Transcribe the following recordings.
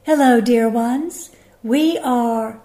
Hello, dear ones. We are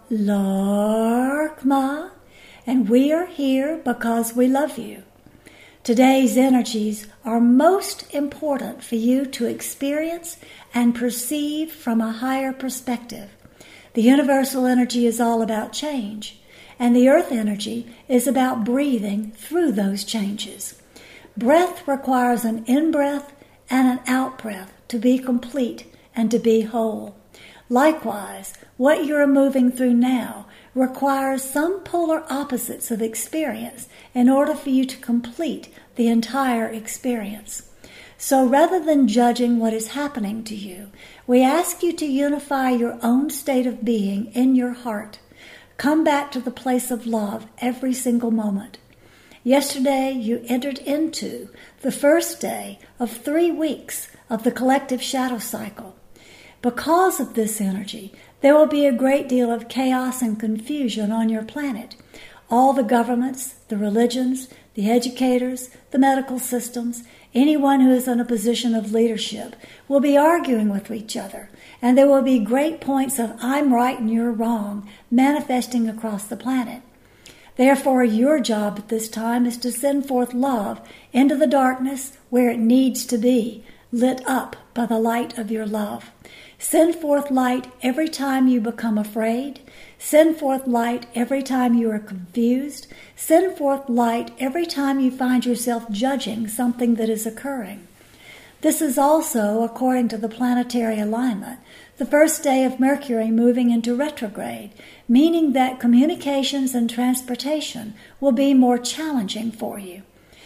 Larkma, and we are here because we love you. Today's energies are most important for you to experience and perceive from a higher perspective. The universal energy is all about change, and the earth energy is about breathing through those changes. Breath requires an in-breath and an out-breath to be complete and to be whole. Likewise, what you are moving through now requires some polar opposites of experience in order for you to complete the entire experience. So rather than judging what is happening to you, we ask you to unify your own state of being in your heart. Come back to the place of love every single moment. Yesterday, you entered into the first day of 3 weeks of the collective shadow cycle. Because of this energy, there will be a great deal of chaos and confusion on your planet. All the governments, the religions, the educators, the medical systems, anyone who is in a position of leadership will be arguing with each other, and there will be great points of I'm right and you're wrong manifesting across the planet. Therefore, your job at this time is to send forth love into the darkness where it needs to be, lit up by the light of your love. Send forth light every time you become afraid. Send forth light every time you are confused. Send forth light every time you find yourself judging something that is occurring. This is also, according to the planetary alignment, the first day of Mercury moving into retrograde, meaning that communications and transportation will be more challenging for you.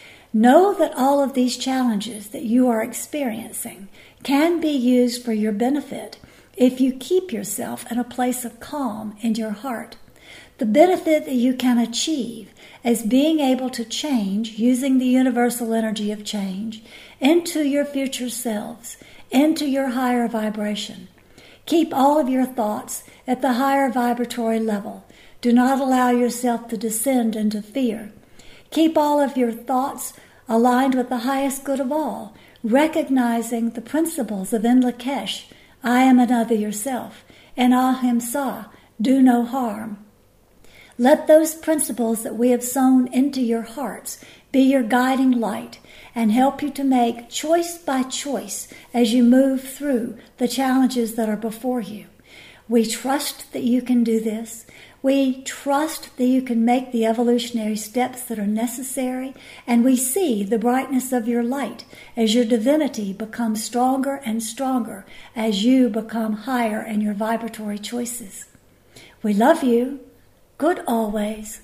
Know that all of these challenges that you are experiencing can be used for your benefit if you keep yourself in a place of calm in your heart. The benefit that you can achieve is being able to change using the universal energy of change into your future selves, into your higher vibration. Keep all of your thoughts at the higher vibratory level. Do not allow yourself to descend into fear. Keep all of your thoughts aligned with the highest good of all, recognizing the principles of En Lakesh, I am another yourself, and Ahimsa, do no harm. Let those principles that we have sown into your hearts be your guiding light and help you to make choice by choice as you move through the challenges that are before you. We trust that you can do this. We trust that you can make the evolutionary steps that are necessary, and we see the brightness of your light as your divinity becomes stronger and stronger as you become higher in your vibratory choices. We love you. Good always.